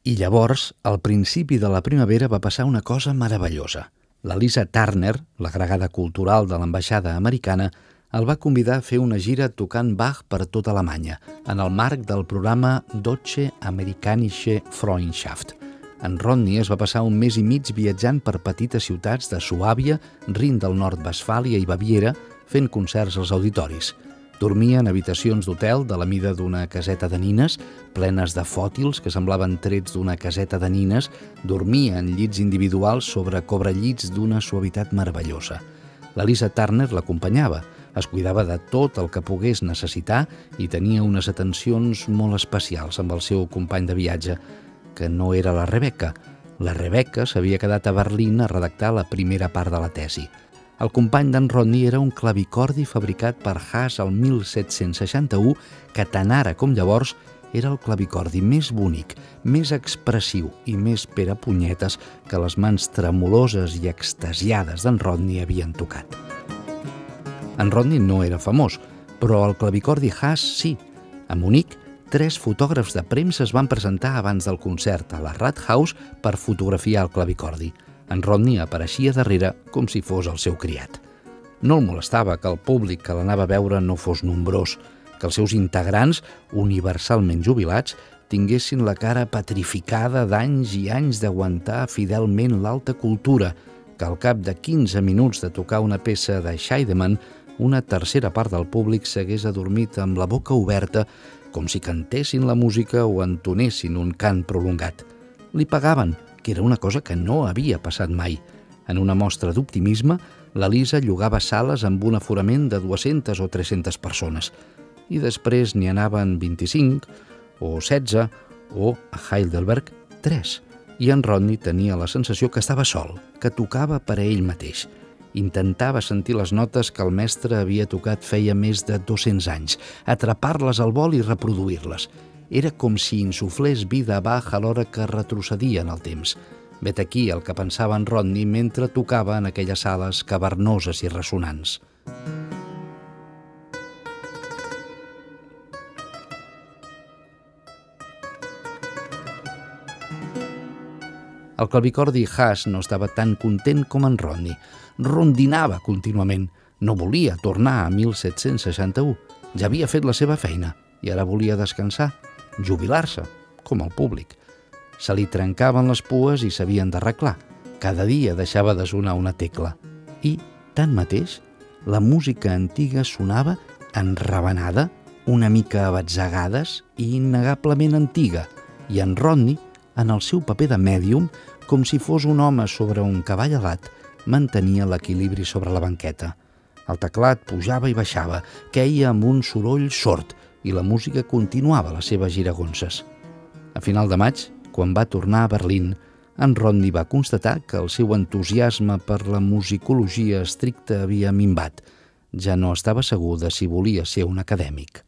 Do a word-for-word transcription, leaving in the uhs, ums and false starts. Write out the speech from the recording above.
I llavors, al principi de la primavera, va passar una cosa meravellosa. La Lisa Turner, l'agregada cultural de l'ambaixada americana, el va convidar a fer una gira tocant Bach per tota Alemanya, en el marc del programa Deutsche Amerikanische Freundschaft. En Rodney es va passar un mes i mig viatjant per petites ciutats de Suàbia, Rin del Nord-Westfàlia i Baviera, fent concerts als auditoris. Dormia en habitacions d'hotel de la mida d'una caseta de nines, plenes de fòtils que semblaven trets d'una caseta de nines, dormia en llits individuals sobre cobrellits d'una suavitat meravellosa. La Lisa Turner l'acompanyava, es cuidava de tot el que pogués necessitar i tenia unes atencions molt especials amb el seu company de viatge, que no era la Rebecca. La Rebecca s'havia quedat a Berlín a redactar la primera part de la tesi. El company d'en Rodney era un clavicordi fabricat per Haas el mil set-cents seixanta-u, que tant ara com llavors era el clavicordi més bonic, més expressiu i més perapunyetes que les mans tremoloses i extasiades d'en Rodney havien tocat. En Rodney no era famós, però el clavicordi Haas sí. A Munic, tres fotògrafs de premsa es van presentar abans del concert a la Rathaus per fotografiar el clavicordi. En Rodney apareixia darrere com si fos el seu criat. No el molestava que el públic que l'anava a veure no fos nombrós, que els seus integrants, universalment jubilats, tinguessin la cara petrificada d'anys i anys d'aguantar fidelment l'alta cultura, que al cap de quinze minuts de tocar una peça de Scheidemann, una tercera part del públic s'hagués adormit amb la boca oberta, com si cantessin la música o entonessin un cant prolongat. Li pagaven, que era una cosa que no havia passat mai. En una mostra d'optimisme, la Lisa llogava sales amb un aforament de dues-centes o tres-centes persones. I després n'hi anaven vint-i-cinc, o setze, o a Heidelberg, tres. I en Rodney tenia la sensació que estava sol, que tocava per a ell mateix. Intentava sentir les notes que el mestre havia tocat feia més de dos-cents anys, atrapar-les al vol i reproduir-les. Era com si insuflés vida a Bach alhora que retrocedia en el temps. Vet aquí el que pensava en Rodney mentre tocava en aquelles sales cavernoses i ressonants. El clavicordi Haas no estava tan content com en Rodney. Rondinava contínuament. No volia tornar a mil set-cents seixanta-u. Ja havia fet la seva feina i ara volia descansar, jubilar-se, com el públic. Se li trencaven les pues i s'havien d'arreglar. Cada dia deixava de sonar una tecla. I, tanmateix, la música antiga sonava enravenada, una mica a batzegades i innegablement antiga, i en Rodney, en el seu paper de mèdium, com si fos un home sobre un cavall alat, mantenia l'equilibri sobre la banqueta. El teclat pujava i baixava, queia amb un soroll sord, i la música continuava les seves giragonses. A final de maig, quan va tornar a Berlín, en Rodney va constatar que el seu entusiasme per la musicologia estricta havia minvat. Ja no estava segur de si volia ser un acadèmic.